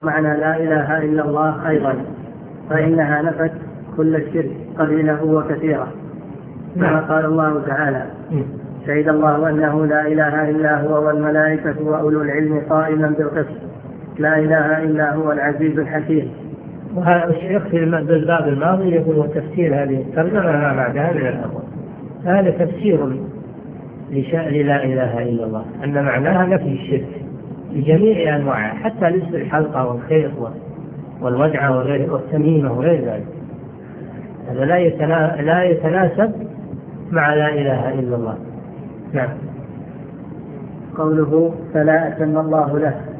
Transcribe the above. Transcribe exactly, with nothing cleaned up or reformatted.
معنى لا إله إلا الله أيضا، فإنها نفت كل الشرك قليله وكثيره، كما قال الله تعالى: شهد الله أنه لا إله إلا هو والملائكة وأولو العلم قائما بالقسط لا إله إلا هو العزيز الحكيم. وهذا يكفي بالباب الماضي يقول وتفسير هذه الترجمة ما بعدها من الأول. هذا تفسير لشأن لا إله إلا الله، أن معناها نفي الشرك بجميع أنواعه، حتى لبس الحلقة والخيط والودعة والتميمة وغير ذلك. هذا لا يتناسب مع لا إله إلا الله. نعم. قوله فلا أتم الله له